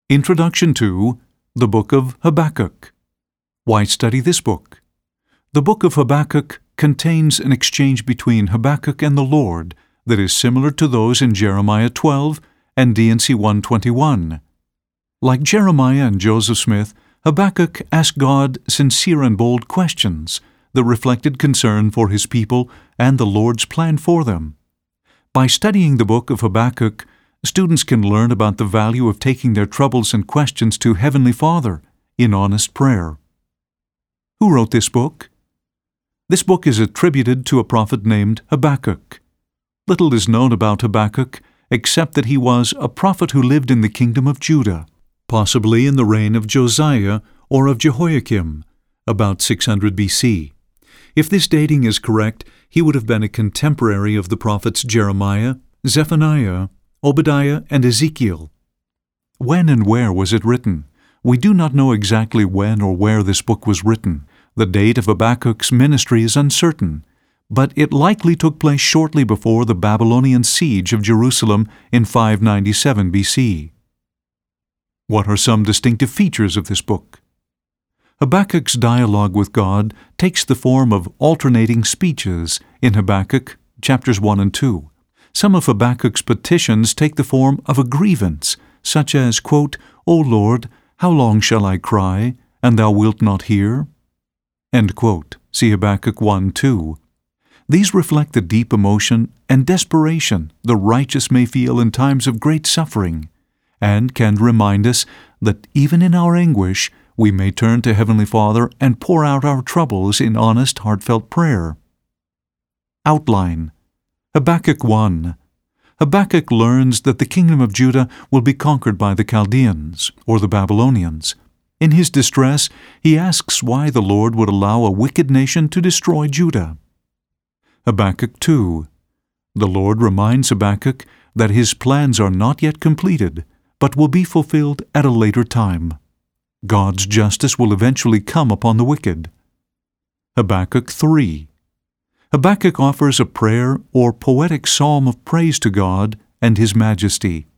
Introduction to the Book of Habakkuk. Why study this book? The Book of Habakkuk contains an exchange between Habakkuk and the Lord that is similar to those in Jeremiah 12 and D&C 121. Like Jeremiah and Joseph Smith, Habakkuk asked God sincere and bold questions that reflected concern for his people and the Lord's plan for them. By studying the book of Habakkuk, students can learn about the value of taking their troubles and questions to Heavenly Father in honest prayer. Who wrote this book? This book is attributed to a prophet named Habakkuk. Little is known about Habakkuk except that he was a prophet who lived in the kingdom of Judah, possibly in the reign of Josiah or of Jehoiakim, about 600 BC. If this dating is correct, he would have been a contemporary of the prophets Jeremiah, Zephaniah, Obadiah, and Ezekiel. When and where was it written? We do not know exactly when or where this book was written. The date of Habakkuk's ministry is uncertain, but it likely took place shortly before the Babylonian siege of Jerusalem in 597 BC. What are some distinctive features of this book? Habakkuk's dialogue with God takes the form of alternating speeches in Habakkuk chapters 1 and 2. Some of Habakkuk's petitions take the form of a grievance, such as, quote, "O Lord, how long shall I cry, and thou wilt not hear?" End quote. See Habakkuk 1:2. These reflect the deep emotion and desperation the righteous may feel in times of great suffering, and can remind us that even in our anguish, we may turn to Heavenly Father and pour out our troubles in honest, heartfelt prayer. Outline. Habakkuk 1. Habakkuk learns that the kingdom of Judah will be conquered by the Chaldeans, or the Babylonians. In his distress, he asks why the Lord would allow a wicked nation to destroy Judah. Habakkuk 2. The Lord reminds Habakkuk that his plans are not yet completed, but will be fulfilled at a later time. God's justice will eventually come upon the wicked. Habakkuk 3. Habakkuk offers a prayer or poetic psalm of praise to God and His majesty.